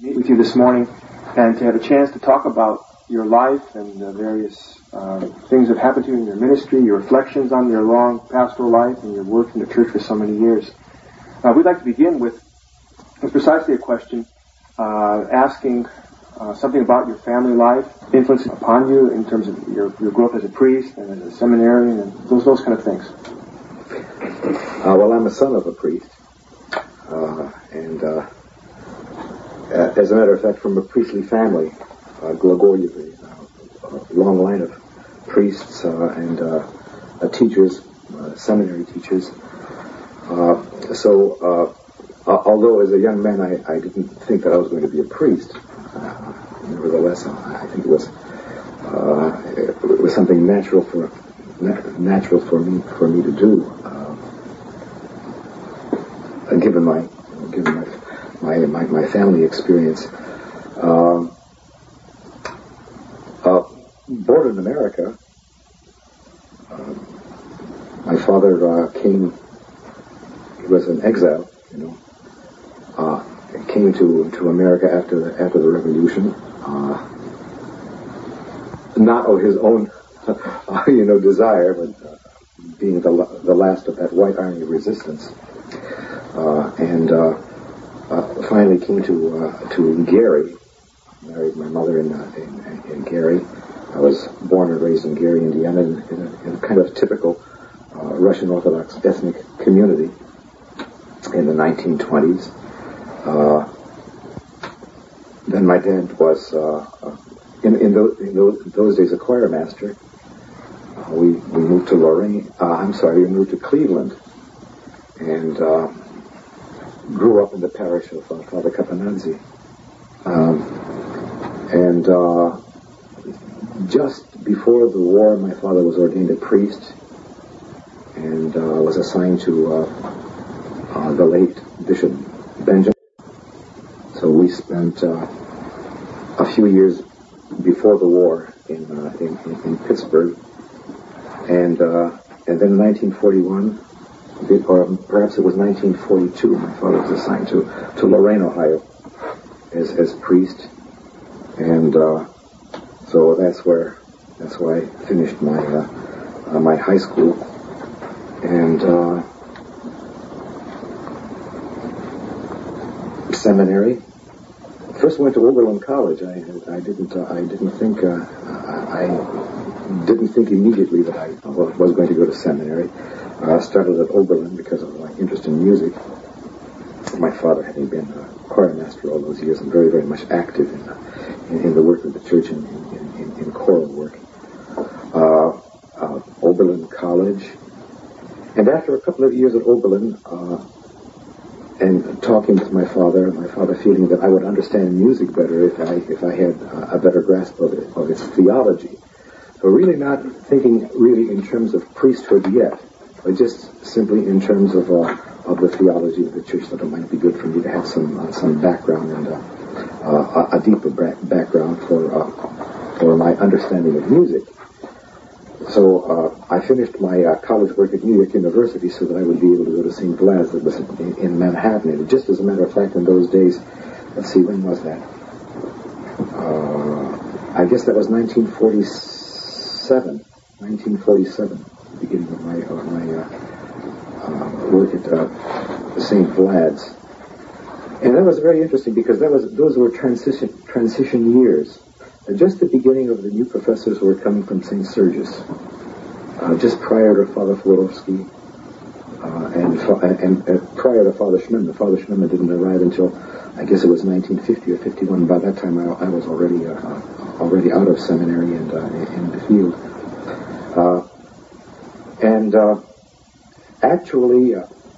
meet with you this morning and to have a chance to talk about your life and the various things that happened to you in your ministry, your reflections on your long pastoral life and your work in the church for so many years. We'd like to begin with precisely a question asking something about your family life, influence upon you in terms of your growth as a priest and as a seminarian and those kind of things. Well, I'm a son of a priest, and as a matter of fact, from a priestly family, Glagoryev, a long line of priests and teachers, seminary teachers. So, although as a young man I didn't think that I was going to be a priest, nevertheless, I think it was something natural for me to do, given my family experience. Born in America, my father came. He was in exile, came to America after the Revolution, not of his own, desire, but being the last of that White Army resistance, and finally came to Gary. Married my mother in Gary. I was born and raised in Gary, Indiana, in a kind of typical Russian Orthodox ethnic community in the 1920s. Then my dad was, in those days, a choir master. We moved to we moved to Cleveland, and grew up in the parish of Father Capanazzi. And just before the war, my father was ordained a priest and was assigned to the late Bishop Benjamin. So we spent a few years before the war in Pittsburgh, and then in 1941, or perhaps it was 1942, my father was assigned to Lorain, Ohio, as priest, and so that's where I finished my high school, and seminary. First went to Oberlin College. I didn't think immediately that I was going to go to seminary. I started at Oberlin because of my interest in music. My father, having been a choir master all those years, and very, very much active in the work of the church and in choral work. Oberlin College. And after a couple of years at Oberlin, and talking with my father feeling that I would understand music better if I had a better grasp of its theology. So really not thinking really in terms of priesthood yet, but just simply in terms of the theology of the church, that it might be good for me to have some background and a deeper background for my understanding of music. So I finished my college work at New York University so that I would be able to go to St. Vlad's, that was in Manhattan. And just as a matter of fact, in those days, let's see, when was that? I guess that was 1947, beginning of my work at St. Vlad's. And that was very interesting because those were transition years. Just the beginning of the new professors who were coming from St. Sergius, just prior to Father Florovsky, and prior to Father Schmemann. Father Schmemann didn't arrive until, I guess it was 1950 or 51. By that time, I was already out of seminary and in the field. Actually,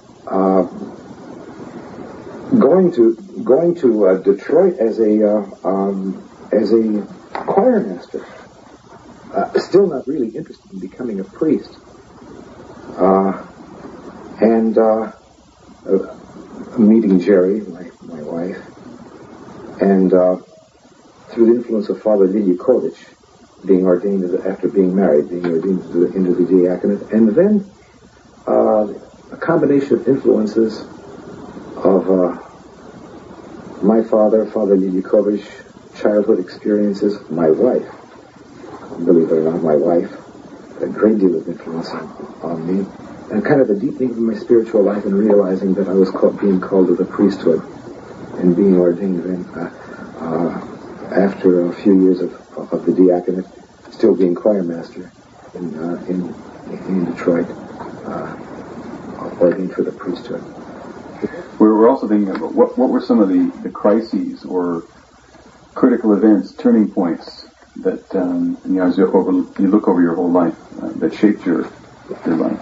going to Detroit as a choir master, still not really interested in becoming a priest, and meeting Jerry, my wife, and through the influence of Father Lilyakovich, being ordained after being married, being ordained into the diaconate, and then a combination of influences of my father, Father Lilikovich, childhood experiences, my wife, believe it or not, my wife, a great deal of influence on me, and kind of a deepening of my spiritual life and realizing that I was being called to the priesthood and being ordained then after a few years of the diaconate, still being choir master in Detroit, ordained for the priesthood. We're also thinking about what were some of the crises or critical events, turning points that as you look over your whole life that shaped your life.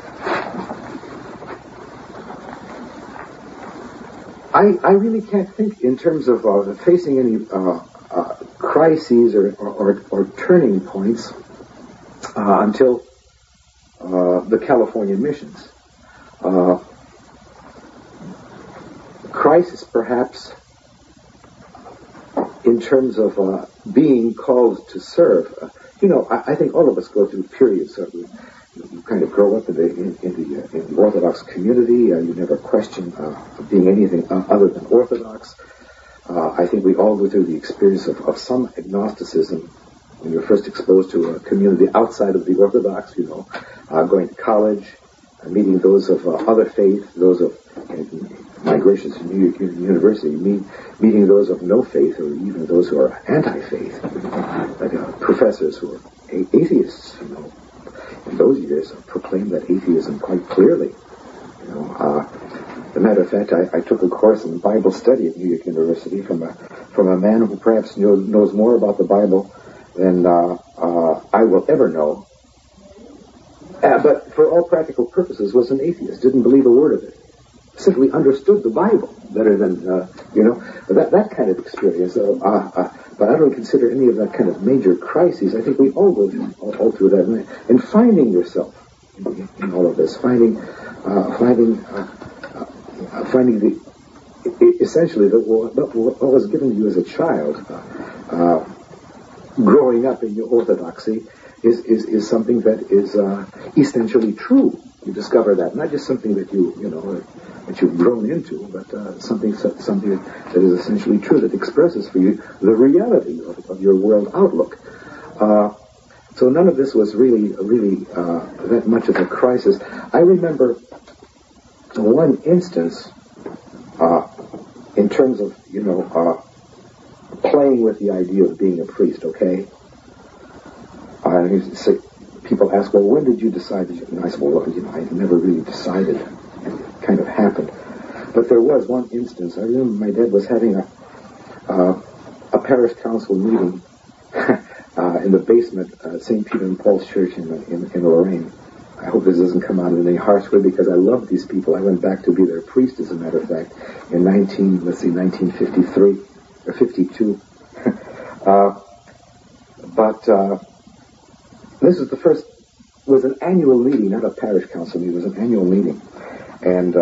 I really can't think in terms of facing any crises or turning points until the California missions. Crisis, perhaps, in terms of being called to serve. I think all of us go through periods of you kind of grow up in the Orthodox community. You never question being anything other than Orthodox. I think we all go through the experience of some agnosticism when you're first exposed to a community outside of the Orthodox, going to college, meeting those of other faith, those of migrations to New York University, meeting those of no faith or even those who are anti-faith, like professors who are atheists, in those years proclaimed that atheism quite clearly. As a matter of fact, I took a course in Bible study at New York University from a man who perhaps knows more about the Bible than I will ever know, but for all practical purposes was an atheist, didn't believe a word of it, simply understood the Bible better than, that kind of experience. But I don't consider any of that kind of major crises. I think we all go through that. And finding yourself in all of this, finding essentially what was given to you as a child, growing up in your orthodoxy, is something that is essentially true. You discover that, not just something that that you've grown into, but something that is essentially true, that expresses for you the reality of your world outlook. So none of this was really that much of a crisis. I remember one instance in terms of playing with the idea of being a priest. Okay, people ask, well, when did you decide that? And I said, well, I never really decided. It kind of happened. But there was one instance. I remember my dad was having a parish council meeting in the basement at St. Peter and Paul's Church in Lorraine. I hope this doesn't come out in any harsh way, because I love these people. I went back to be their priest, as a matter of fact, in 1953 or 52. This is was an annual meeting, not a parish council meeting. It was an annual meeting. And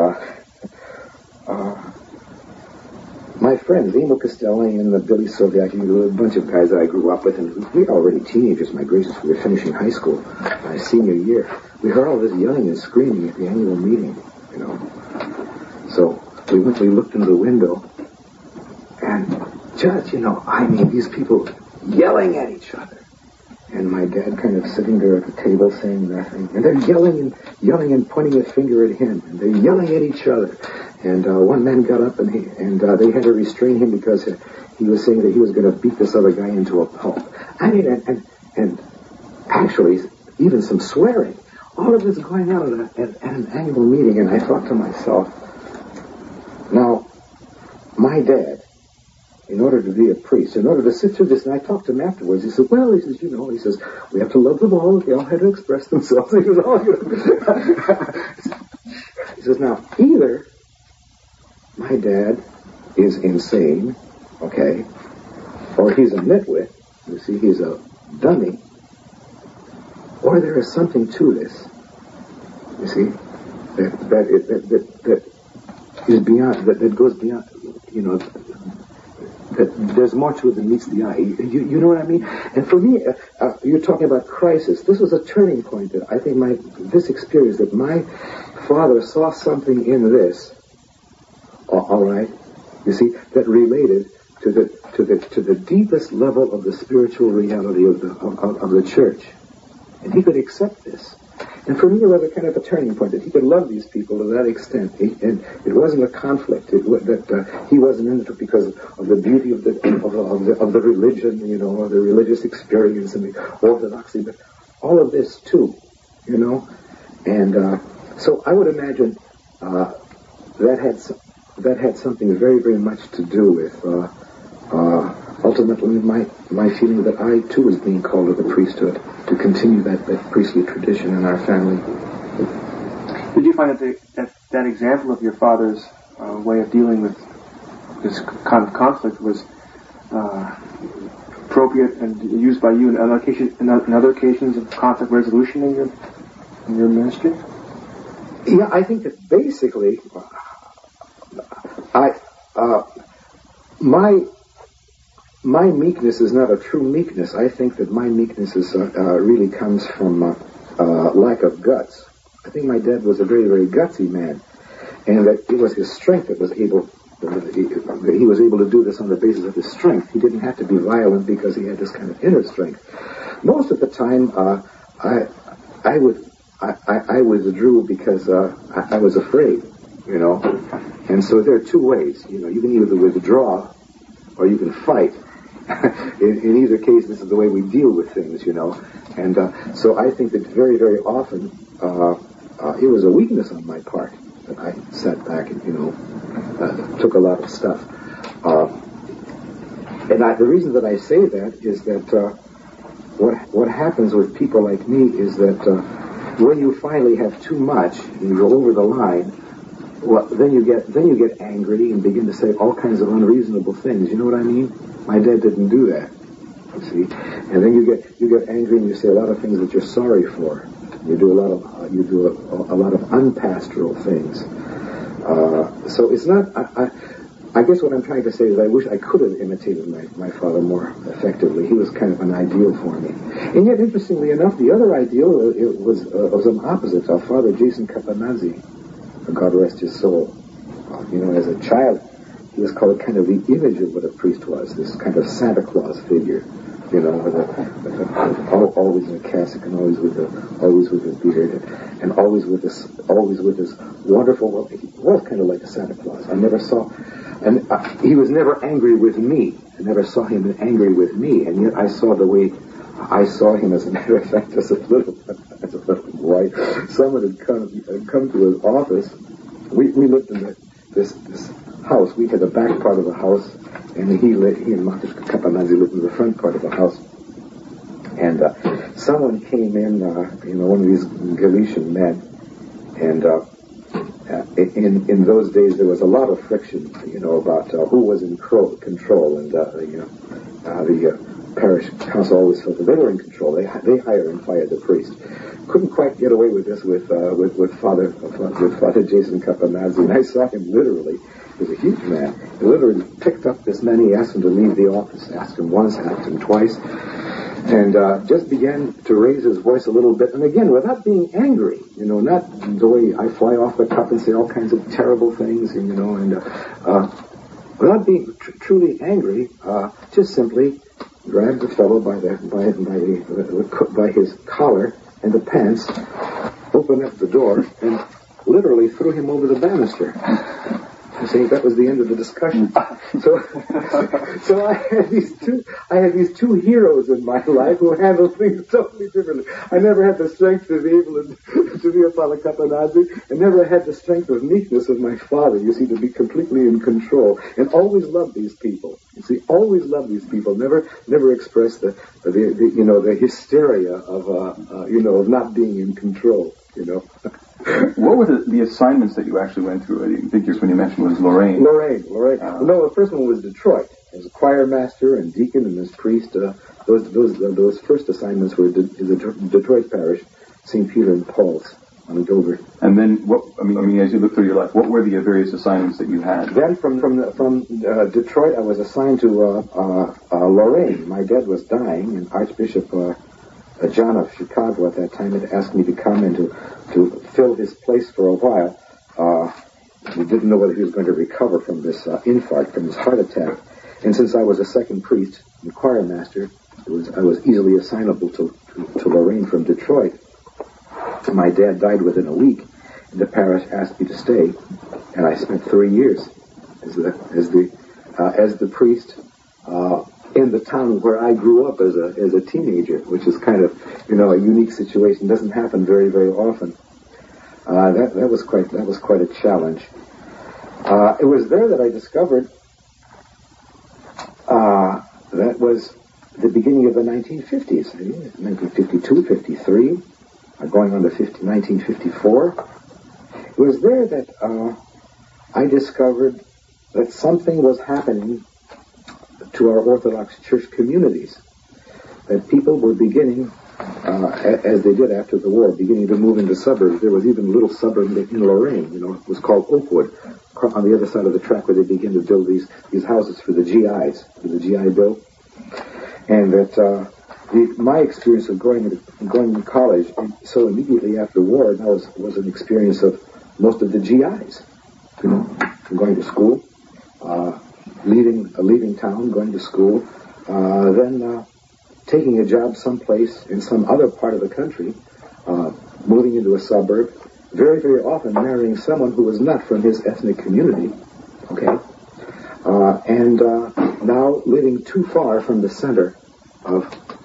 my friends, Emil Castelli and Billy Soviak, a bunch of guys that I grew up with, and we were already teenagers. My gracious, we were finishing high school, my senior year. We heard all this yelling and screaming at the annual meeting, So we looked into the window, and Judge, these people yelling at each other. And my dad kind of sitting there at the table saying nothing. And they're yelling and pointing a finger at him. And they're yelling at each other. And one man got up and they had to restrain him because he was saying that he was going to beat this other guy into a pulp. And actually, even some swearing. All of this going on at an annual meeting. And I thought to myself, now, my dad, in order to be a priest, in order to sit through this, and I talked to him afterwards, he said, well, he says, we have to love them all, they all had to express themselves. He says, now, either my dad is insane, okay, or he's a nitwit, you see, he's a dummy, or there is something to this, you see, that is beyond, that goes beyond, that there's more to it than meets the eye. You know what I mean? And for me, you're talking about crisis. This was a turning point that I think this experience, that my father saw something in this, all right, you see, that related to the deepest level of the spiritual reality of the church. And he could accept this. And for me, it was a kind of a turning point that he could love these people to that extent. And it wasn't a conflict. He wasn't in it because of the beauty of the religion, you know, or the religious experience and the orthodoxy, but all of this too, you know. And so I would imagine that had something very, very much to do with ultimately my feeling that I too was being called to the priesthood, to continue that priestly tradition in our family. Did you find that example of your father's way of dealing with this kind of conflict was appropriate and used by you in other occasions of conflict resolution in your ministry? Yeah, I think that basically, my meekness is not a true meekness. I think that my meekness is really comes from lack of guts. I think my dad was a very, very gutsy man, and that it was his strength that was able. He was able to do this on the basis of his strength. He didn't have to be violent because he had this kind of inner strength. Most of the time, I withdrew because I was afraid, you know. And so there are two ways, you know. You can either withdraw or you can fight. In either case, this is the way we deal with things, you know. And so I think that very, very often it was a weakness on my part that I sat back and, you know, took a lot of stuff. And the reason that I say that is that what happens with people like me is that when you finally have too much and you go over the line, well, then you get angry and begin to say all kinds of unreasonable things. You know what I mean? My dad didn't do that. You see, and then you get angry and you say a lot of things that you're sorry for. You do a lot of unpastoral things. So it's not. I guess what I'm trying to say is I wish I could have imitated my father more effectively. He was kind of an ideal for me. And yet, interestingly enough, the other ideal was an opposite. Our father, Jason Kapanadze, God rest his soul. You know, as a child, he was called kind of the image of what a priest was, this kind of Santa Claus figure, you know, always in a cassock and always with a beard and always with this wonderful. Well, he was kind of like a Santa Claus. I never saw, and he was never angry with me. I never saw him angry with me, and yet I saw the way. I saw him, as a matter of fact, as a little boy. Someone had come to his office. We lived in this house. We had the back part of the house, and he and Marcus Kapanadze lived in the front part of the house. And someone came in, you know, one of these Galician men, and in those days there was a lot of friction, you know, about who was in control, and the parish council always felt that they were in control. They hired and fired the priest. Couldn't quite get away with this with Father Jason Kapanadze, and I saw him literally. He was a huge man. He literally picked up this man. He asked him to leave the office. Asked him once, asked him twice, and just began to raise his voice a little bit. And again, without being angry, you know, not the way I fly off the cuff and say all kinds of terrible things, you know, and without being truly angry, just simply grabbed the fellow by his collar and the pants, opened up the door, and literally threw him over the banister. I think that was the end of the discussion. So I had these two heroes in my life who handled things totally differently. I never had the strength to be able to be a Father Kapanadze, and never had the strength of meekness of my father, you see, to be completely in control, and always loved these people. You see, always loved these people. Never expressed the hysteria of of not being in control. You know. What were the assignments that you actually went through? I think when you mentioned was Lorraine. Lorraine. No, the first one was Detroit. As a choir master and deacon and as priest. Those first assignments were in the Detroit parish, St. Peter and Paul's on Dover. And then, as you look through your life, what were the various assignments that you had? Then from Detroit, I was assigned to Lorraine. My dad was dying, and Archbishop John of Chicago at that time had asked me to come and to fill his place for a while. We didn't know whether he was going to recover from this infarct, from this heart attack. And since I was a second priest and choir master, I was easily assignable to Lorraine from Detroit. My dad died within a week, and the parish asked me to stay, and I spent 3 years as the priest in the town where I grew up as a teenager, which is kind of a unique situation. Doesn't happen very, very often. That was quite a challenge. It was there that I discovered that was the beginning of the 1950s, 1952, 53, going on to 1954. It was there that I discovered that something was happening to our Orthodox Church communities, that people were beginning, as they did after the war, beginning to move into suburbs. There was even a little suburb in Lorraine, it was called Oakwood, on the other side of the track where they began to build these houses for the GIs, for the GI Bill. And that my experience of going to college, so immediately after the war, that was an experience of most of the GIs, going to school, leaving town, going to school, then taking a job someplace in some other part of the country, moving into a suburb, very, very often marrying someone who was not from his ethnic community, and now living too far from the center of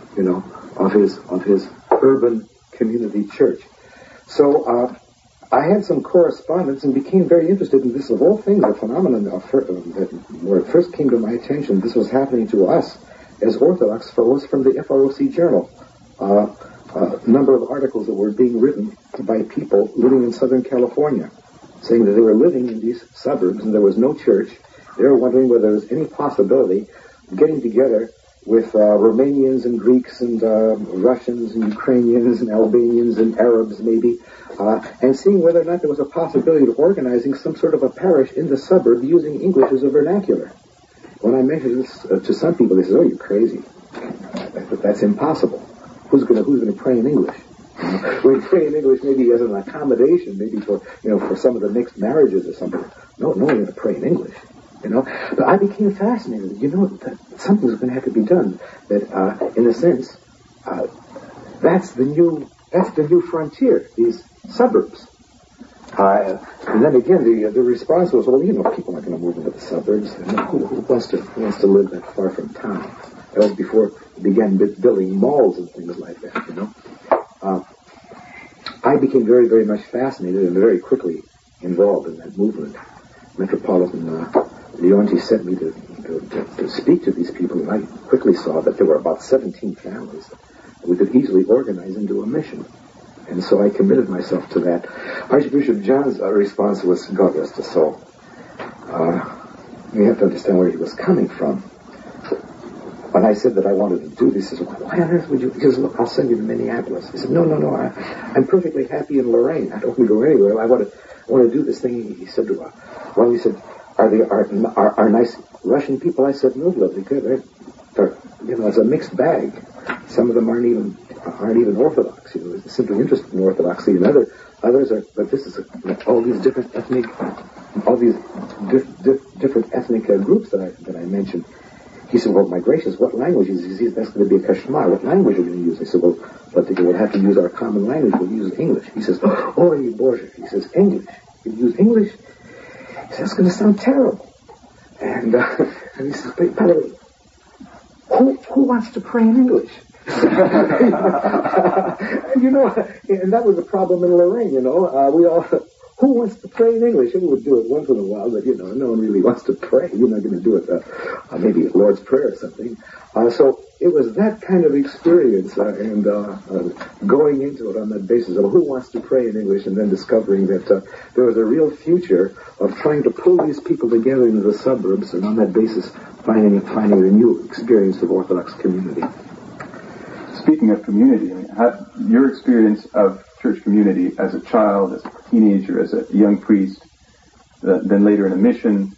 his urban community church. So I had some correspondence and became very interested in this. Of all things, a phenomenon where it first came to my attention, this was happening to us as Orthodox, was from the FROC Journal. A number of articles that were being written by people living in Southern California, saying that they were living in these suburbs and there was no church. They were wondering whether there was any possibility of getting together with Romanians and Greeks and Russians and Ukrainians and Albanians and Arabs maybe, and seeing whether or not there was a possibility of organizing some sort of a parish in the suburb using English as a vernacular. When I mentioned this to some people, they said, "Oh, you're crazy. That's impossible. Who's going to pray in English? We pray in English maybe as an accommodation, maybe for some of the mixed marriages or something. No, we're going to pray in English." But I became fascinated. That something's going to have to be done. That, in a sense, that's the new frontier. These suburbs. And then again, the response was, well, people aren't going to move into the suburbs. Who wants to live that far from town? That was before we began building malls and things like that. I became very, very much fascinated and very quickly involved in that movement. Metropolitan Leonti sent me to speak to these people, and I quickly saw that there were about 17 families that we could easily organize into a mission. And so I committed myself to that. Archbishop John's response was, God rest his soul. You have to understand where he was coming from. When I said that I wanted to do this, he said, why on earth would you? He says, look, I'll send you to Minneapolis. He said, no, I'm perfectly happy in Lorraine. I don't want to go anywhere. I want to do this thing. He said, are nice Russian people? I said, no, lovely, good. It's a mixed bag. Some of them aren't even Orthodox. They're simply interested in Orthodoxy, and others are. But this is all these different ethnic groups that I mentioned. He said, well, my gracious, what language is he? That's going to be a kashmar. What language are we going to use? I said, well, but we'll have to use our common language. We'll use English. He says, oh, Boże. He says, English. You use English? He says, that's going to sound terrible. And he says, by the way, who wants to pray in English? And that was the problem in Lorraine, we all, who wants to pray in English? We would do it once in a while, but, no one really wants to pray. You're not going to do it, maybe Lord's Prayer or something. So it was that kind of experience, and going into it on that basis of who wants to pray in English, and then discovering that there was a real future of trying to pull these people together into the suburbs, and on that basis finding a new experience of Orthodox community. Speaking of community, your experience of church community as a child, as a teenager, as a young priest, then later in a mission,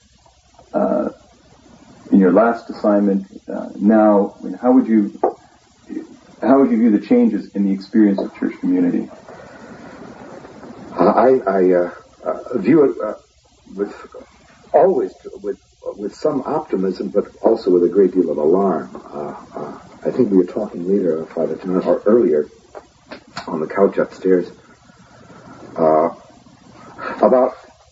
in your last assignment, now, how would you view the changes in the experience of church community? I view it always with some optimism, but also with a great deal of alarm. I think we were talking later, Father John, or earlier, on the couch upstairs, about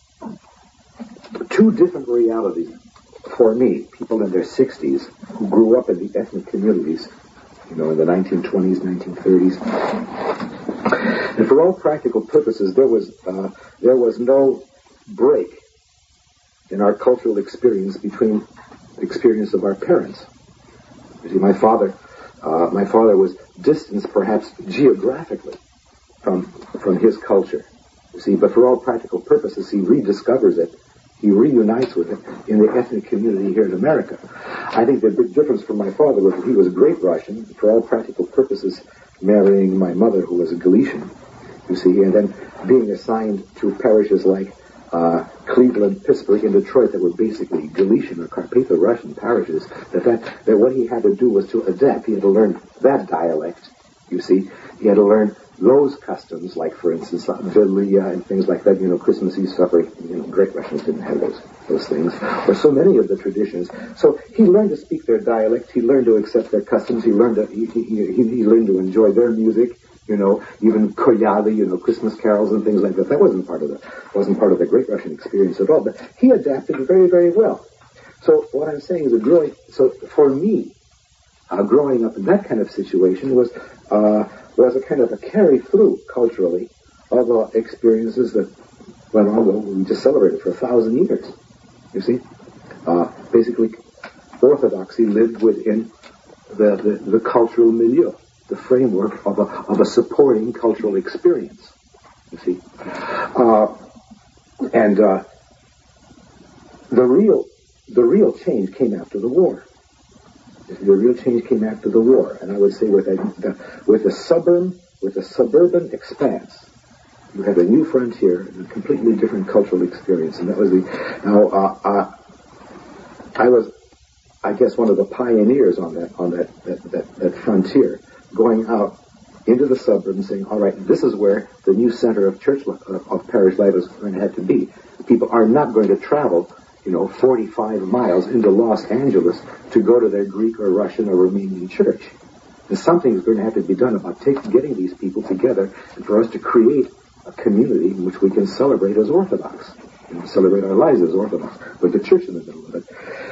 two different realities for me. People in their 60s who grew up in the ethnic communities, in the 1920s, 1930s. And for all practical purposes, there was no break in our cultural experience between the experience of our parents. You see, my father was distanced perhaps geographically from his culture. You see, but for all practical purposes, he rediscovers it. He reunites with it in the ethnic community here in America. I think the big difference for my father was that he was a great Russian, for all practical purposes, marrying my mother, who was a Galician, you see, and then being assigned to parishes like Cleveland, Pittsburgh, and Detroit that were basically Galician or Carpatho-Russian parishes, that what he had to do was to adapt. He had to learn that dialect, you see. He had to learn those customs, like, for instance, Vigilia and things like that, Christmas Eve supper. Great Russians didn't have those things, or so many of the traditions. So he learned to speak their dialect. He learned to accept their customs. He learned to enjoy their music. Even koyali, Christmas carols and things like that. That wasn't part of the Great Russian experience at all. But he adapted very, very well. So what I'm saying is for me, growing up in that kind of situation was a kind of a carry through culturally of experiences that went on. Well, we just celebrated for 1,000 years. You see, basically, Orthodoxy lived within the cultural milieu, the framework of a supporting cultural experience. You see, and the real change came after the war. The real change came after the war, and I would say with the suburban expanse, you had a new frontier, and a completely different cultural experience, and that was I was, I guess, one of the pioneers on that frontier, going out into the suburbs and saying, all right, this is where the new center of parish life is going to have to be. People are not going to travel 45 miles into Los Angeles to go to their Greek or Russian or Romanian church. And something is going to have to be done about getting these people together and for us to create a community in which we can celebrate as Orthodox, celebrate our lives as Orthodox, with the church in the middle of it.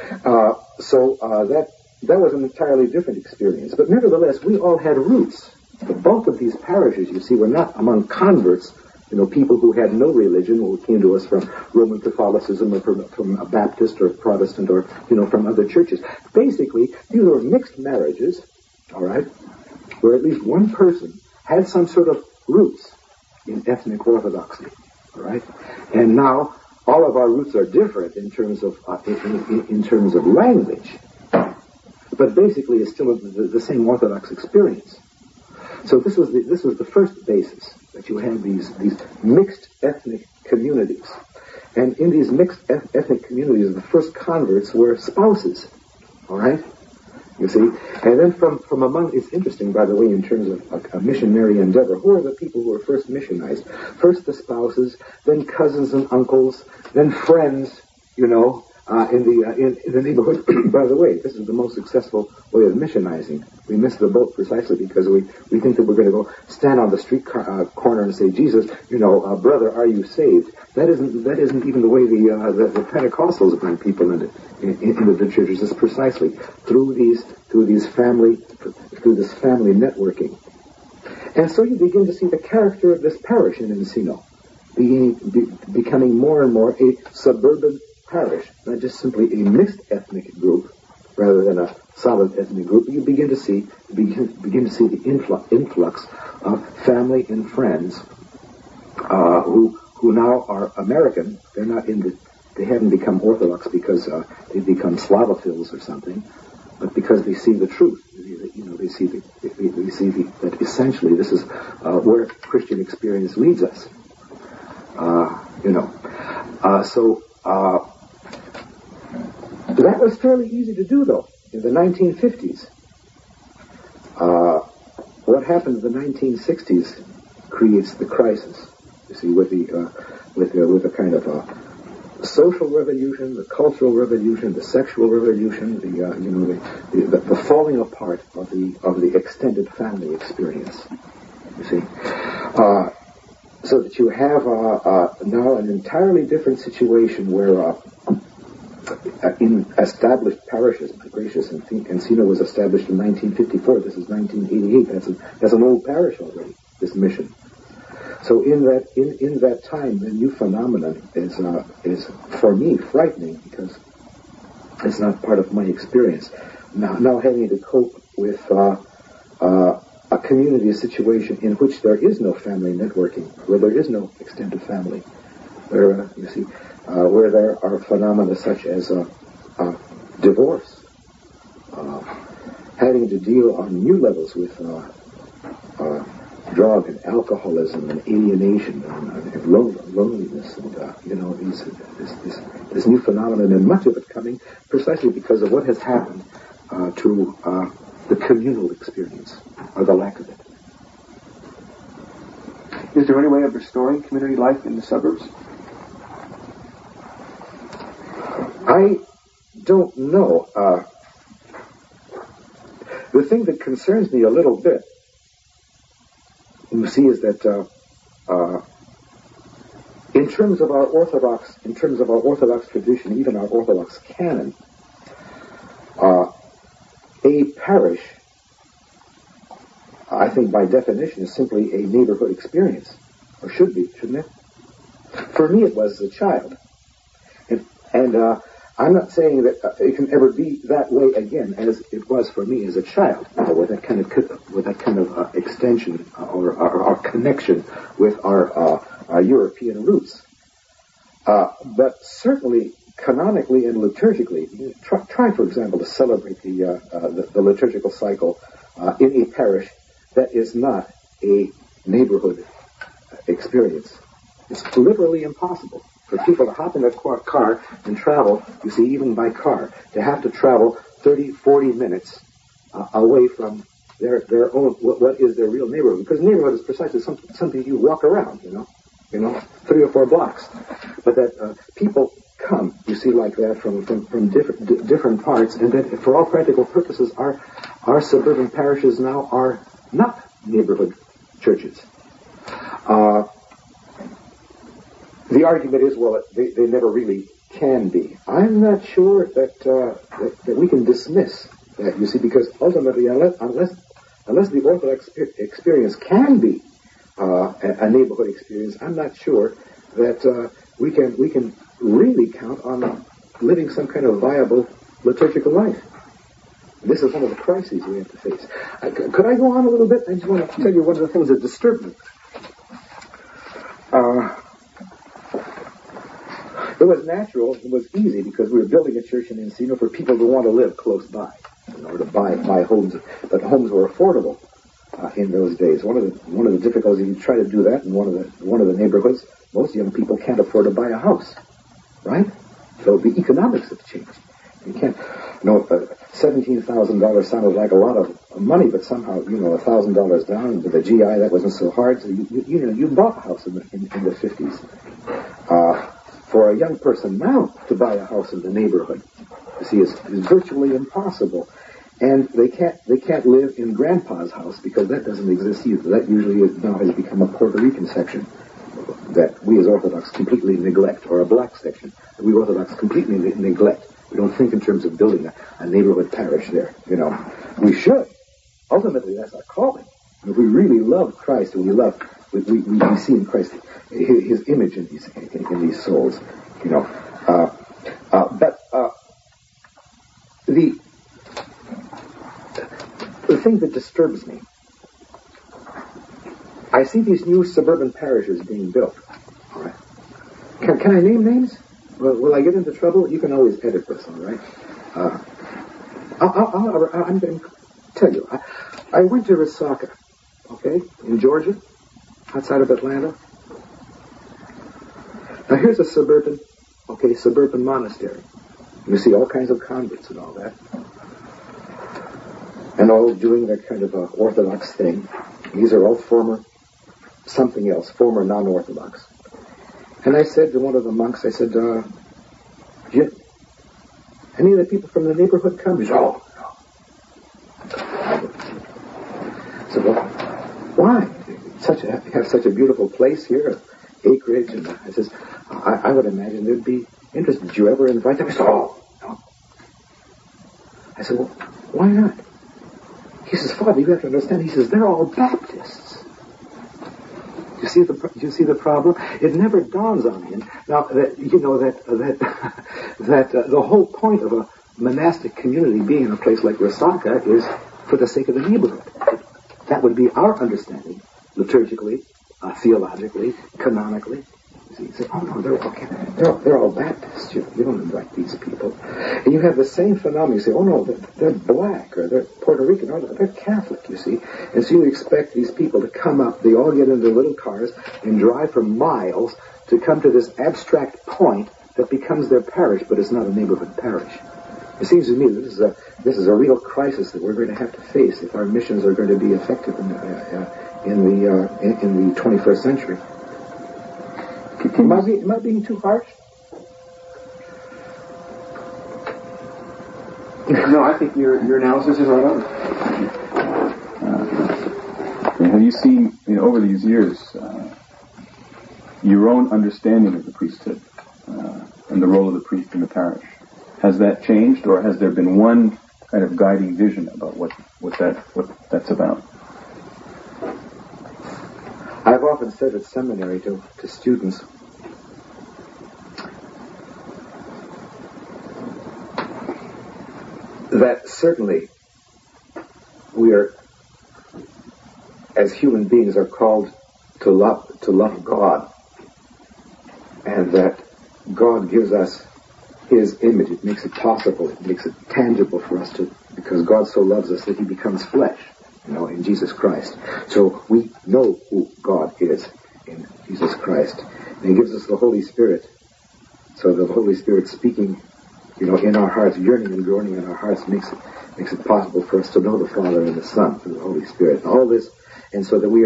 That was an entirely different experience. But nevertheless, we all had roots. The bulk of these parishes, you see, were not among converts, people who had no religion, who came to us from Roman Catholicism or from a Baptist or Protestant or, from other churches. Basically, these were mixed marriages, all right, where at least one person had some sort of roots in ethnic Orthodoxy, all right? And now all of our roots are different in terms of language, but basically it's still the same Orthodox experience. So this was the first basis, that you had these mixed ethnic communities. And in these mixed ethnic communities, the first converts were spouses, all right? You see? And then from among, it's interesting, by the way, in terms of a missionary endeavor, who are the people who were first missionized? First the spouses, then cousins and uncles, then friends, in the neighborhood. By the way, this is the most successful way of missionizing. We miss the boat precisely because we think that we're going to go stand on the street corner and say, Jesus, brother, are you saved? That isn't even the way the Pentecostals bring people into the churches. It's precisely through this family networking. And so you begin to see the character of this parish in Encino becoming more and more a suburban parish, not just simply a mixed ethnic group rather than a solid ethnic group. You begin to see the influx of family and friends who now are American. They're not they haven't become Orthodox because they've become Slavophiles or something, but because they see the truth. They see that essentially this is where Christian experience leads us. That was fairly easy to do, though, in the 1950s. What happened in the 1960s creates the crisis. You see, with the kind of social revolution, the cultural revolution, the sexual revolution, the falling apart of the extended family experience. You see, so that you have now an entirely different situation where in established parishes, my gracious, Encino was established in 1954. This is 1988. That's an old parish already. This mission. So in that time, the new phenomenon is for me frightening because it's not part of my experience. Now having to cope with a community situation in which there is no family networking, where there is no extended family, where where there are phenomena such as divorce, having to deal on new levels with drug and alcoholism and alienation and loneliness and this new phenomenon, and much of it coming precisely because of what has happened to the communal experience or the lack of it. Is there any way of restoring community life in the suburbs? I don't know. The thing that concerns me a little bit, you see, is that in terms of our Orthodox tradition, even our Orthodox canon, a parish, I think by definition, is simply a neighborhood experience, or should be, shouldn't it? For me, it was as a child, and I'm not saying that it can ever be that way again as it was for me as a child, with that kind of extension or connection with our European roots. But certainly, canonically and liturgically, try for example to celebrate the liturgical cycle in a parish that is not a neighborhood experience. It's literally impossible for people to hop in a car and travel, you see, even by car, to have to travel 30, 40 minutes away from their own, what is their real neighborhood. Because neighborhood is precisely something you walk around, 3 or 4 blocks. But that people come, you see, like that from different parts, and that for all practical purposes, our suburban parishes now are not neighborhood churches. The argument is, well, they never really can be. I'm not sure that we can dismiss that, you see, because ultimately, unless the Orthodox experience can be a neighborhood experience, I'm not sure that we can really count on living some kind of viable liturgical life. This is one of the crises we have to face. Could I go on a little bit? I just want to tell you one of the things that disturbed me. It was natural, it was easy, because we were building a church in Encino for people to want to live close by, or to buy homes, but homes were affordable in those days. One of the difficulties, you try to do that in one of the neighborhoods, most young people can't afford to buy a house, right? So the economics have changed. You can't, $17,000 sounded like a lot of money, but somehow, $1,000 down with the GI, that wasn't so hard. So you bought a house in the 50s. For a young person now to buy a house in the neighborhood, you see, is virtually impossible. And they can't live in Grandpa's house because that doesn't exist either. That usually now has become a Puerto Rican section that we as Orthodox completely neglect, or a black section that we Orthodox completely neglect. We don't think in terms of building a neighborhood parish there. We should. Ultimately, that's our calling. And if we really love Christ, and we see in Christ His image in these souls, But the thing that disturbs me, I see these new suburban parishes being built. All right. Can I name names? Will I get into trouble? You can always edit this, all right? I'm going to tell you. I went to Resaca, okay, in Georgia, outside of Atlanta. Now here's a suburban monastery. You see all kinds of converts and all that. And all doing that kind of Orthodox thing. These are all former non-Orthodox. And I said to one of the monks, I said, Any of the people from the neighborhood come? He said, oh, no. So, well, why? You have such a beautiful place here, acreage, and I says, I would imagine they'd be interested. Did you ever invite them? He said, oh, no. I said, well, why not? He says, Father, you have to understand. He says, they're all Baptists. You see the problem? It never dawns on him. Now, that the whole point of a monastic community being in a place like Resaca is for the sake of the neighborhood. That would be our understanding, liturgically, theologically, canonically. You say, oh no, they're all Baptists. You don't invite these people. And you have the same phenomenon. You say, oh no, they're black, or they're Puerto Rican, or they're Catholic, you see. And so you expect these people to come up, they all get into little cars and drive for miles to come to this abstract point that becomes their parish, but it's not a neighborhood parish. It seems to me this is a real crisis that we're going to have to face if our missions are going to be effective in the 21st century. Am I being too harsh? No, I think your analysis is right on. Have you seen, over these years, your own understanding of the priesthood and the role of the priest in the parish? Has that changed, or has there been one kind of guiding vision about what that's about? I've often said at seminary to students, that certainly we are, as human beings, are called to love God, and that God gives us His image. It makes it possible. It makes it tangible for us because God so loves us that He becomes flesh, in Jesus Christ. So we know who God is in Jesus Christ, and He gives us the Holy Spirit. So the Holy Spirit speaking, in our hearts, yearning and groaning in our hearts, makes it possible for us to know the Father and the Son through the Holy Spirit. And all this, and so that we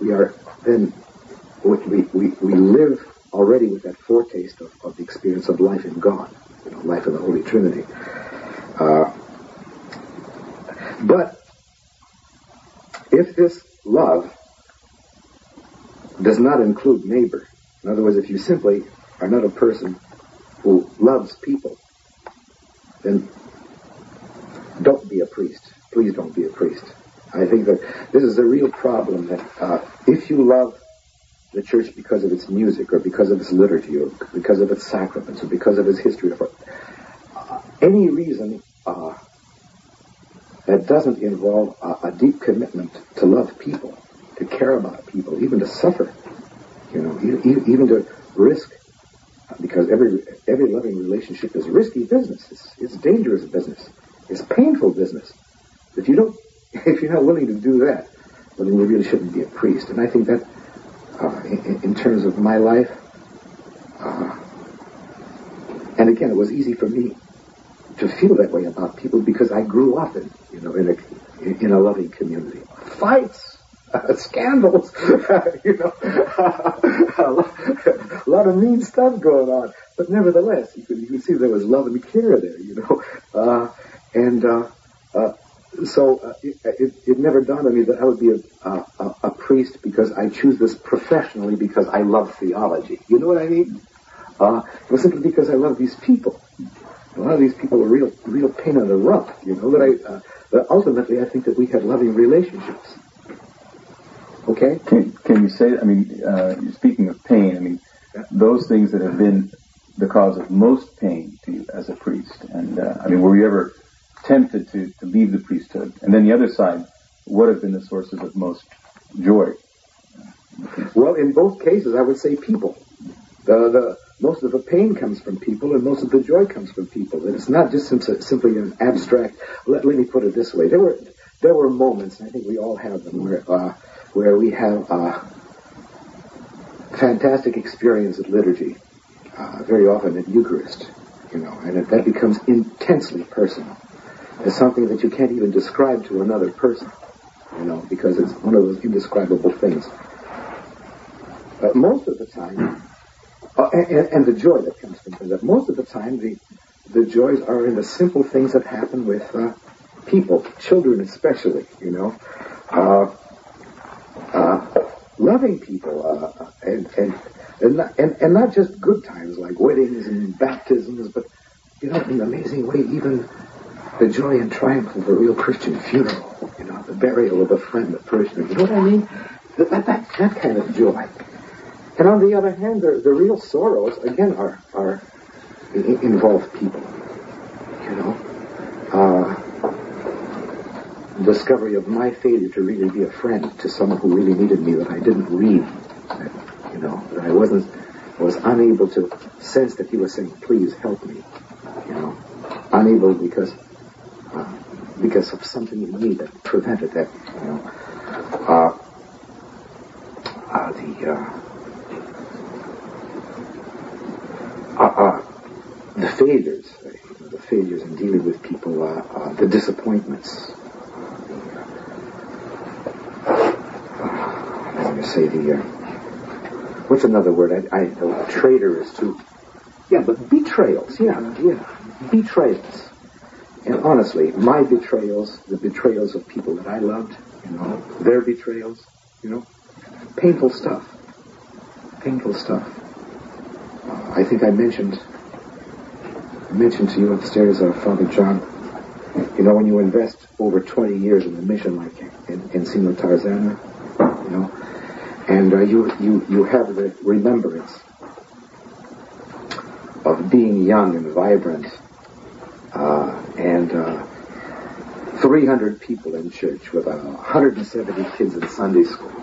live already with that foretaste of the experience of life in God, life in the Holy Trinity. But if this love does not include neighbor, in other words, if you simply are not a person who loves people, then don't be a priest. Please don't be a priest. I think that this is a real problem, that if you love the church because of its music, or because of its liturgy, or because of its sacraments, or because of its history, any reason that doesn't involve a deep commitment to love people, to care about people, even to suffer, even to risk, because every loving relationship is risky business. It's dangerous business. It's painful business. If you're not willing to do that, well, then you really shouldn't be a priest. And I think that, in terms of my life, and again, it was easy for me to feel that way about people because I grew up in a loving community. Fights, scandals, a lot of mean stuff going on. But nevertheless, you could see there was love and care there, So it never dawned on me that I would be a priest because I choose this professionally because I love theology. You know what I mean? It was simply because I love these people. A lot of these people are real pain in the rough. But ultimately, I think that we have loving relationships. Okay? Can you say? Speaking of pain, those things that have been the cause of most pain to you as a priest, and were you ever tempted to leave the priesthood? And then the other side, what have been the sources of most joy? Well, in both cases, I would say people. The most of the pain comes from people, and most of the joy comes from people. And it's not just simply an abstract. Let me put it this way: there were moments, and I think we all have them, where we have fantastic experience at liturgy, very often at Eucharist, and that becomes intensely personal. It's something that you can't even describe to another person, because it's one of those indescribable things. Most of the time, and the joy that comes from that, most of the time, the joys are in the simple things that happen with people, children especially, loving people, and not just good times like weddings and baptisms, but, in an amazing way, even the joy and triumph of a real Christian funeral, the burial of a friend, a parishioner. You know what I mean? That kind of joy. And on the other hand, the real sorrows, again, are involve people, discovery of my failure to really be a friend to someone who really needed me that I didn't read, that I was unable to sense that he was saying, please help me, unable because of something in me that prevented that, the failures in dealing with people, the disappointments. I'm going to say what's another word? I know traitor is too. Yeah, but betrayals. Yeah, betrayals. And honestly, my betrayals, the betrayals of people that I loved, their betrayals, painful stuff. Painful stuff. I think I mentioned to you upstairs, Father John, when you invest over 20 years in a mission like in Sino Tarzana, and you have the remembrance of being young and vibrant, and 300 people in church with 170 kids in Sunday school,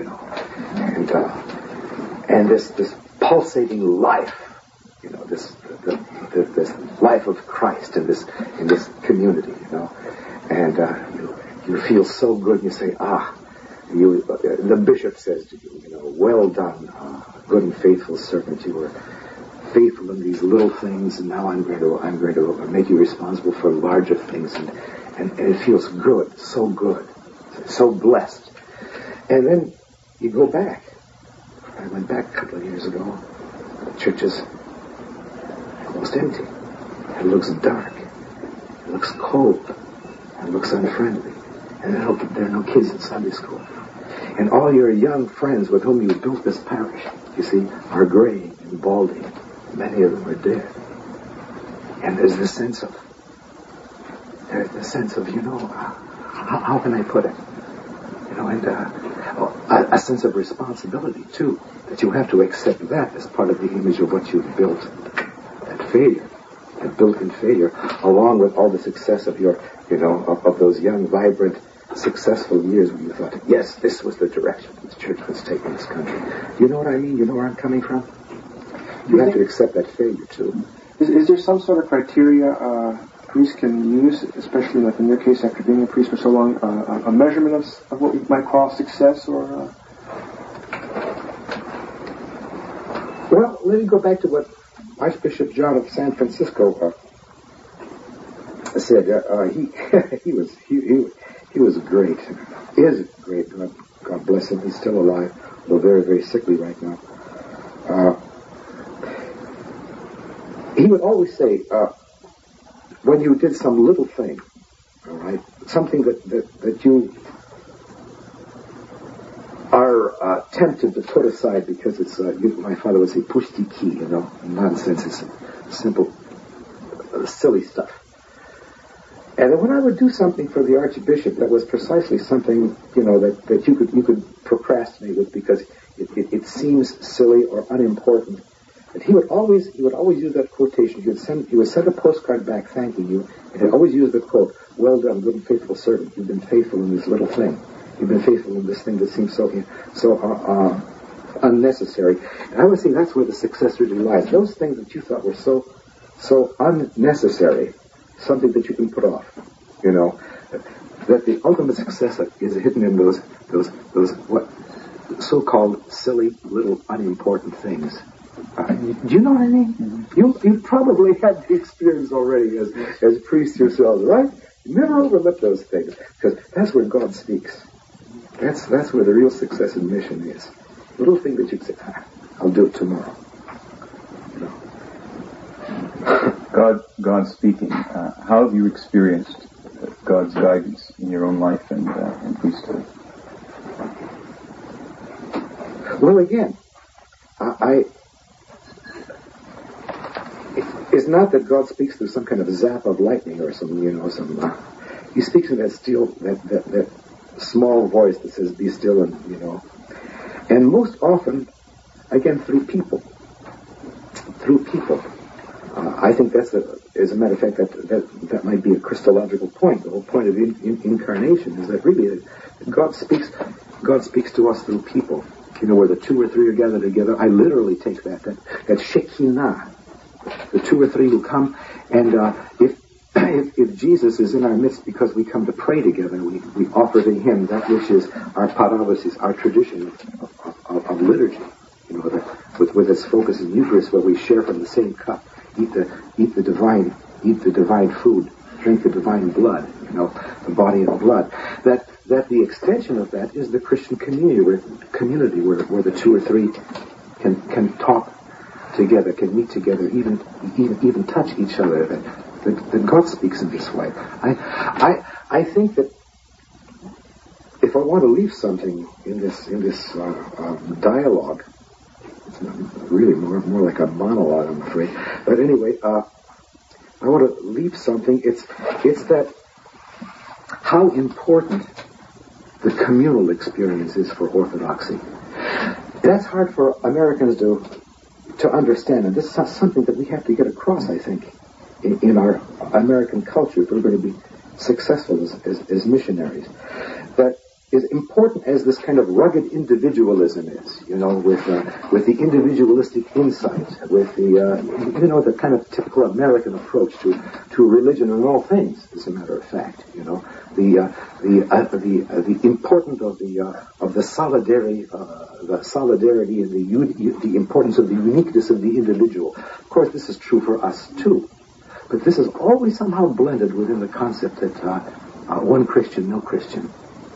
and this pulsating life, this life of Christ in this community, and you feel so good. You say, the bishop says to you, well done, good and faithful servant. You were faithful in these little things, and now I'm going to make you responsible for larger things, and it feels good, so blessed. And then you go back. I went back a couple of years ago. The church is almost empty. It looks dark. It looks cold. It looks unfriendly. And there are no kids in Sunday school. And all your young friends with whom you built this parish, you see, are graying and balding. Many of them are dead. And there's this sense of, how can I put it? A sense of responsibility, too, that you have to accept that as part of the image of what you've built. That failure, that built-in failure, along with all the success of your, of those young, vibrant, successful years when you thought, yes, this was the direction the church was taking this country. You know what I mean? You know where I'm coming from? You have to accept that failure, too. Is there some sort of criteria priests can use, especially like in your case after being a priest for so long, a measurement of what we might call success or... Well, let me go back to what Archbishop John of San Francisco said. He was great. He is great. God bless him. He's still alive, though very, very sickly right now. He would always say, when you did some little thing, all right, something that you are tempted to put aside because it's, my father would say, pushtiki, nonsense, it's simple, silly stuff. And then when I would do something for the Archbishop that was precisely something, that you could procrastinate with because it seems silly or unimportant, and he would always use that quotation. He would send a postcard back thanking you, and he'd always use the quote, well done, good and faithful servant. You've been faithful in this little thing. You've been faithful in this thing that seems so unnecessary. And I would say that's where the success really lies. Those things that you thought were so unnecessary, something that you can put off, that the ultimate success is hidden in those what so-called silly little unimportant things. Do you know what I mean? Mm-hmm. You probably had the experience already as priests yourselves, right? Never overlook those things, because that's where God speaks. That's where the real success in mission is. Little thing that you say, I'll do it tomorrow. God speaking, how have you experienced God's guidance in your own life and priesthood? Well, again, it's not that God speaks through some kind of zap of lightning or he speaks in that still, that small voice that says, "Be still," and most often, again, through people. I think as a matter of fact, that might be a Christological point. The whole point of incarnation is that really God speaks to us through people. Where the two or three are gathered together. I literally take that Shekinah, the two or three who come, and if Jesus is in our midst because we come to pray together, we offer to Him that which is our parabasis, our tradition of liturgy, with its focus in Eucharist, where we share from the same cup, eat the divine food, drink the divine blood, the body and blood. That the extension of that is the Christian community where the two or three can talk together, can meet together, even touch each other. That God speaks in this way. I think that if I want to leave something in this dialogue, it's really more like a monologue, I'm afraid. But anyway, I want to leave something. It's that how important the communal experience is for Orthodoxy. That's hard for Americans to understand, and this is something that we have to get across, I think, in our American culture if we're going to be successful as missionaries. That as important as this kind of rugged individualism is, with the individualistic insight, with the kind of typical American approach to religion and all things, as a matter of fact, the importance of the solidarity, and the importance of the uniqueness of the individual. Of course, this is true for us too, but this is always somehow blended within the concept that one Christian, no Christian.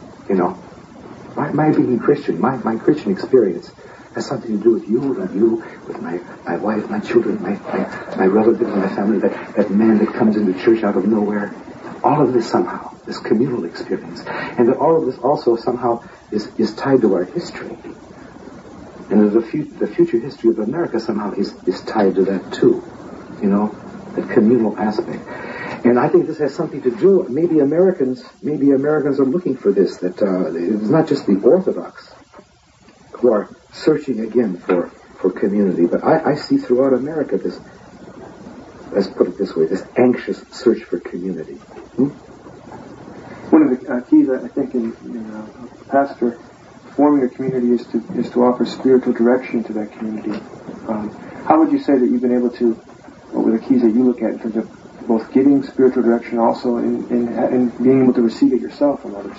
My being Christian, my Christian experience has something to do with you, with my wife, my children, my relatives, my family, that man that comes into church out of nowhere. All of this somehow, this communal experience. And that all of this also somehow is tied to our history. And the future history of America somehow is tied to that too. The communal aspect. And I think this has something to do, maybe Americans are looking for this, that it's not just the Orthodox who are searching again for community, but I see throughout America this, let's put it this way, this anxious search for community. One of the keys, I think, in pastor forming a community is to offer spiritual direction to that community. How would you say that you've been able to, what were the keys that you look at in terms of both getting spiritual direction, also in being able to receive it yourself from others?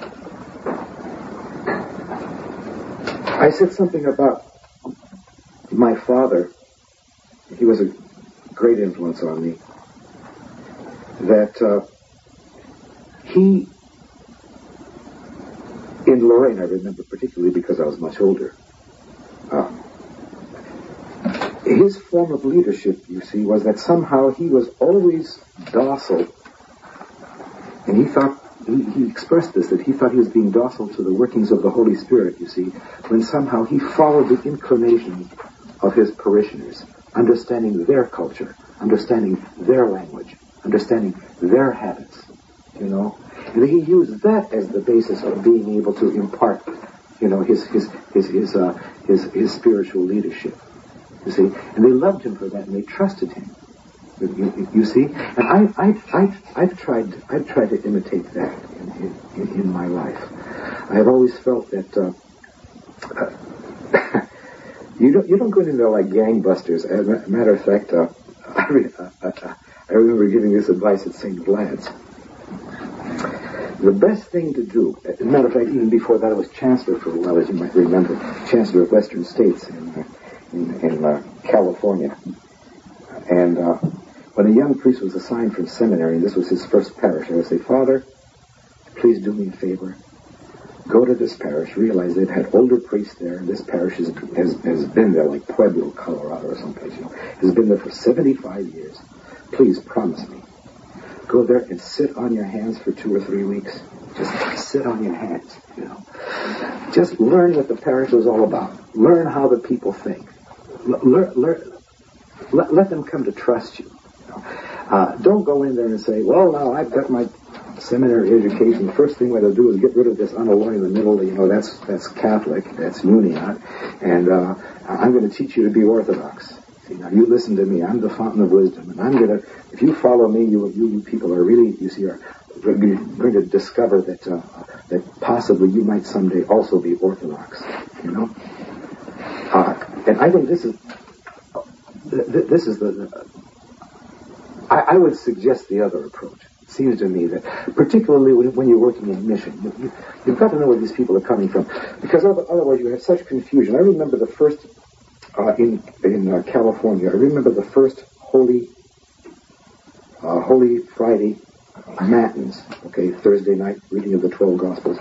I said something about my father. He was a great influence on me. That he, in Lorraine, I remember particularly because I was much older, his form of leadership, you see, was that somehow he was always docile. And he thought, he expressed this, that he thought he was being docile to the workings of the Holy Spirit, you see, when somehow he followed the inclinations of his parishioners, understanding their culture, understanding their language, understanding their habits, And he used that as the basis of being able to impart, his spiritual leadership. You see, and they loved him for that, and they trusted him. You see, and I've tried to imitate that in my life. I have always felt that you don't go in there like gangbusters. As a matter of fact, I remember giving this advice at St. Vlad's. The best thing to do, as a matter of fact, even before that, I was chancellor for a while, as you might remember, chancellor of Western States in California. And when a young priest was assigned from seminary, and this was his first parish, I would say, "Father, please do me a favor. Go to this parish, realize they've had older priests there, and this parish has been there, like Pueblo, Colorado or someplace, has been there for 75 years. please promise me. Go there and sit on your hands for 2 or 3 weeks. Just sit on your hands, you know. Just learn what the parish is all about. Learn how the people think. Let them come to trust you. Don't go in there and say, well, now I've got my seminary education. The first thing we're going to do is get rid of this unalloy in the middle. You know, that's Catholic. That's Union. And I'm going to teach you to be Orthodox. See, now you listen to me. I'm the fountain of wisdom. And I'm going to, if you follow me, you people are really, you see, are going to discover that that possibly you might someday also be Orthodox. You know? And I think this is the I would suggest the other approach. It seems to me that, particularly when you're working in mission, you've got to know where these people are coming from, because otherwise you have such confusion. I remember the first, in California, I remember the first Holy Friday Matins, okay, Thursday night, reading of the 12 Gospels.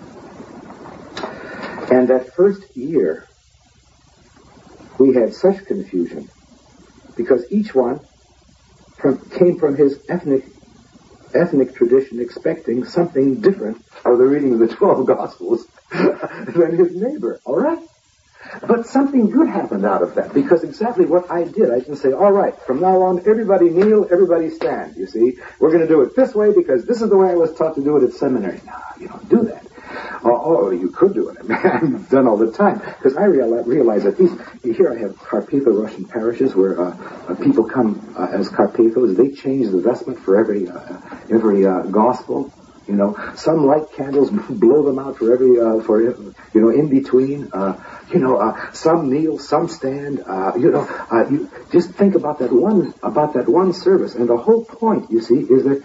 And that first year, we had such confusion, because each one came from his ethnic tradition, expecting something different out of the reading of the 12 Gospels than his neighbor, all right? But something good happened out of that, because exactly what I did, I can say, all right, from now on, everybody kneel, everybody stand, you see? We're going to do it this way, because this is the way I was taught to do it at seminary. No, you don't do that. Oh, you could do it. I mean, I've done all the time, because I realize that here I have Carpatho-Russian parishes where people come as Carpathos. They change the vestment for every gospel. You know, some light candles, blow them out for every in between. Some kneel, some stand. You just think about that one service, and the whole point, you see, is that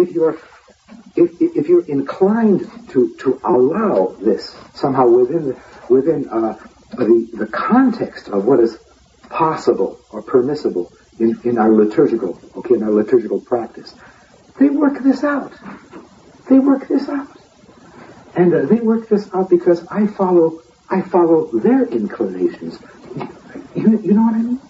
if you're inclined to allow this somehow within the context of what is possible or permissible in our liturgical practice, they work this out. And they work this out because I follow their inclinations. You know what I mean?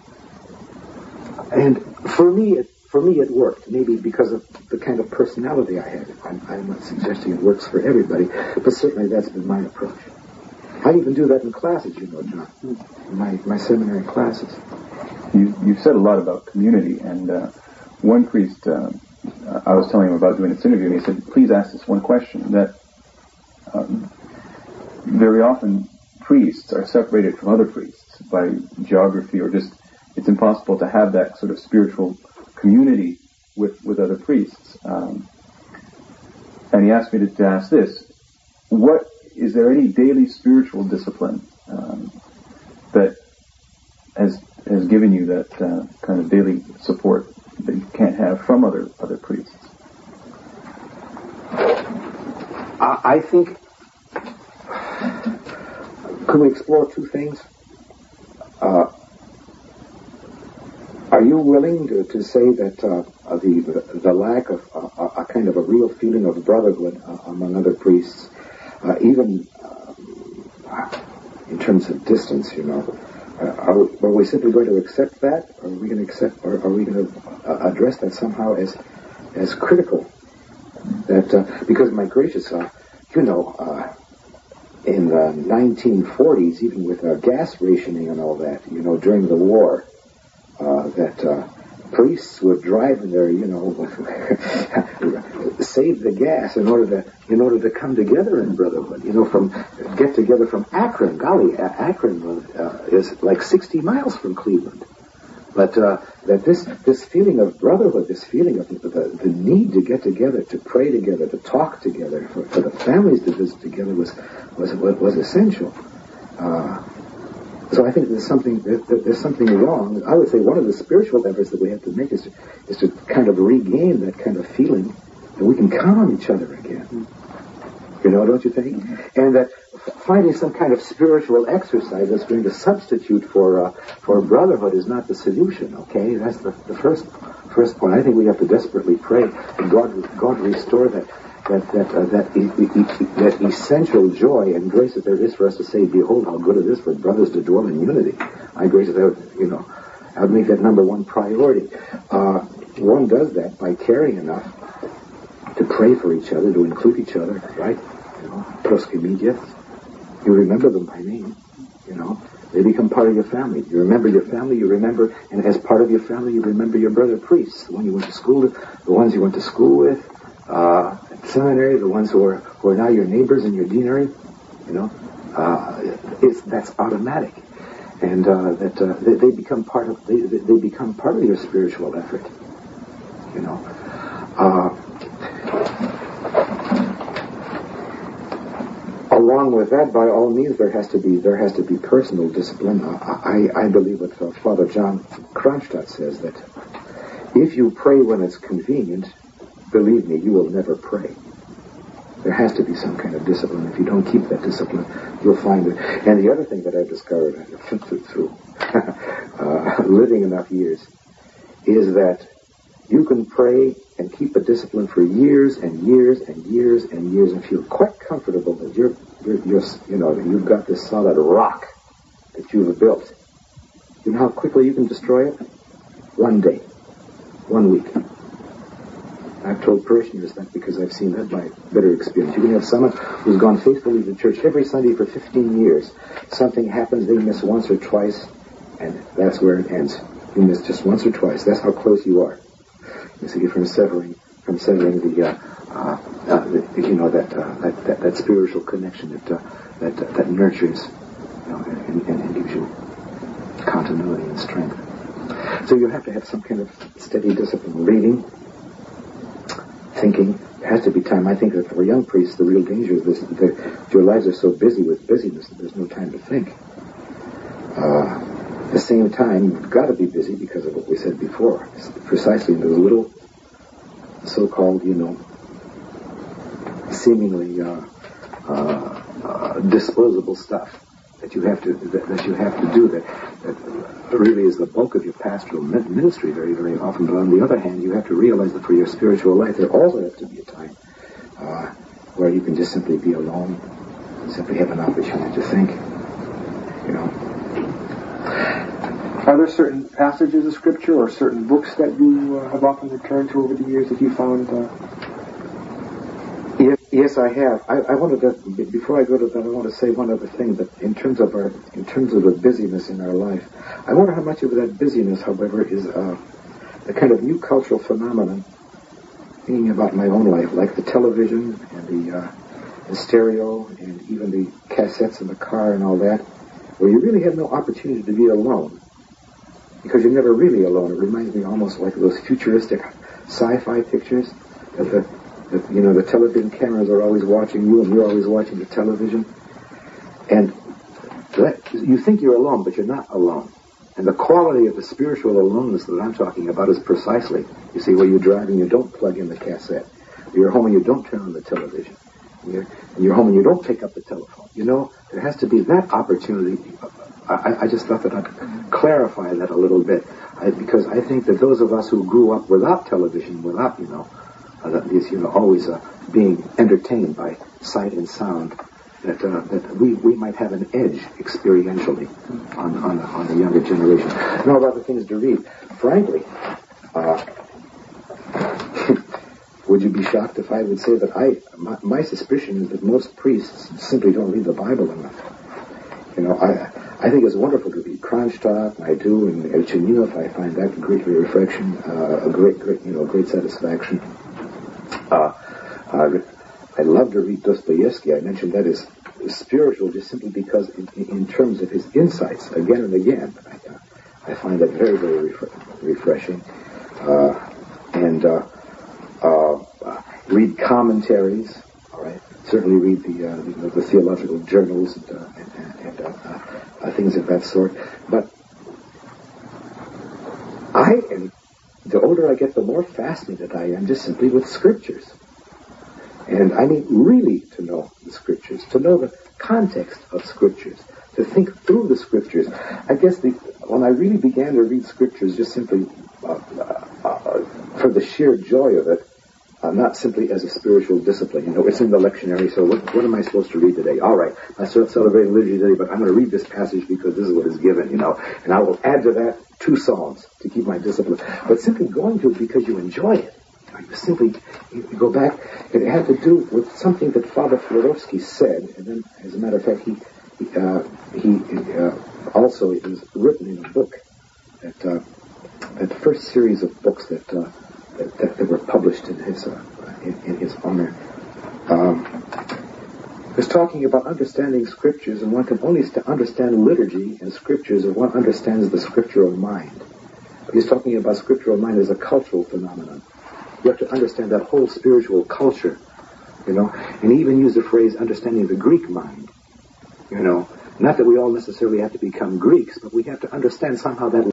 And for me it worked. Maybe because of the kind of personality I had. I'm not suggesting it works for everybody, but certainly that's been my approach. I even do that in classes, you know, John. In my seminary classes. You've said a lot about community, and one priest, I was telling him about doing this interview, and he said, please ask this one question, that very often priests are separated from other priests by geography, or just, it's impossible to have that sort of spiritual community with other priests. And he asked me to ask this: is there any daily spiritual discipline that has given you that kind of daily support that you can't have from other priests? I think, can we explore two things? Are you willing to say that the lack of a kind of a real feeling of brotherhood among other priests, even in terms of distance, you know, are we simply going to accept that, or are we going to accept, or are we going to address that somehow as critical? That because, my gracious, in the 1940s, even with gas rationing and all that, you know, during the war, that priests would drive in there, you know, save the gas in order to come together in brotherhood. You know, get together from Akron. Golly, Akron is like 60 miles from Cleveland. But that this feeling of brotherhood, this feeling of the need to get together, to pray together, to talk together, for the families to visit together was essential. So I think there's something wrong. I would say one of the spiritual efforts that we have to make is to kind of regain that kind of feeling that we can count on each other again. You know, don't you think? And that finding some kind of spiritual exercise that's going to substitute for brotherhood is not the solution. Okay, that's the first point. I think we have to desperately pray that God restore that essential joy and grace that there is for us to say, behold how good it is for brothers to dwell in unity. I grace that, you know, I would make that number one priority. one does that by caring enough to pray for each other, to include each other, right? Proskimidia. You remember them by name, They become part of your family. You remember your family, and as part of your family, you remember your brother priests, the one you went to school with, the ones you went to school with, at seminary, the ones who are now your neighbors in your deanery, that's automatic. And they become part of your spiritual effort, Along with that, by all means, there has to be personal discipline. I believe what Father John Kronstadt says, that if you pray when it's convenient, believe me, you will never pray. There has to be some kind of discipline. If you don't keep that discipline, you'll find it. And the other thing that I've discovered through living enough years is that you can pray and keep a discipline for years and years and years and years and feel quite comfortable that you've got this solid rock that you've built. You know how quickly you can destroy it? 1 day. 1 week. I've told parishioners that because I've seen that by bitter experience. You can have someone who's gone faithfully to church every Sunday for 15 years. Something happens, they miss once or twice, and that's where it ends. You miss just once or twice. That's how close you are. You see, from severing that spiritual connection that nurtures, and gives you continuity and strength. So you have to have some kind of steady discipline. Reading, thinking. There has to be time. I think that for young priests, the real danger is this: your lives are so busy with busyness that there's no time to think. At the same time, you've got to be busy because of what we said before. It's precisely the little so-called, seemingly disposable stuff that you have to do that really is the bulk of your pastoral ministry very, very often. But on the other hand, you have to realize that for your spiritual life, there also has to be a time where you can just simply be alone, simply have an opportunity to think. Are there certain passages of Scripture or certain books that you have often returned to over the years that you found? Yes, I have. I wanted to, before I go to that, I want to say one other thing. That in terms of the busyness in our life, I wonder how much of that busyness, however, is a kind of new cultural phenomenon. Thinking about my own life, like the television and the stereo and even the cassettes in the car and all that, where you really have no opportunity to be alone. Because you're never really alone. It reminds me almost like those futuristic sci-fi pictures that the television cameras are always watching you and you're always watching the television. And you think you're alone, but you're not alone. And the quality of the spiritual aloneness that I'm talking about is precisely, you see, where you're driving, you don't plug in the cassette. You're home and you don't turn on the television. You're home and you don't pick up the telephone. There has to be that opportunity. I just thought that I'd clarify that a little bit, because I think that those of us who grew up without television, without, always being entertained by sight and sound, that we might have an edge experientially on the younger generation. And all about the things to read. Frankly, would you be shocked if I would say that my suspicion is that most priests simply don't read the Bible enough. I think it's wonderful to read Kronstadt, I do, and Elchenov. I find that great reflection, a great satisfaction. I love to read Dostoevsky. I mentioned that as spiritual just simply because in terms of his insights, again and again, I find that very, very refreshing. Read commentaries, all right? Certainly read the theological journals and things of that sort. But the older I get, the more fascinated I am just simply with scriptures. And I mean really to know the scriptures, to know the context of scriptures, to think through the scriptures. I guess when I really began to read scriptures just simply for the sheer joy of it, not simply as a spiritual discipline. You know, it's in the lectionary, so what am I supposed to read today? All right, I celebrate liturgy today, but I'm going to read this passage because this is what is given, you know, and I will add to that 2 psalms to keep my discipline. But simply going to it because you enjoy it. You simply you go back. It had to do with something that Father Florovsky said, and then, as a matter of fact, he also, it was written in a book that the first series of books that were published in his honor was talking about understanding scriptures, and one can only understand liturgy and scriptures if one understands the scriptural mind. He's talking about scriptural mind as a cultural phenomenon. You have to understand that whole spiritual culture, you know, and he even used the phrase understanding the Greek mind, you know. Not that we all necessarily have to become Greeks, but we have to understand somehow that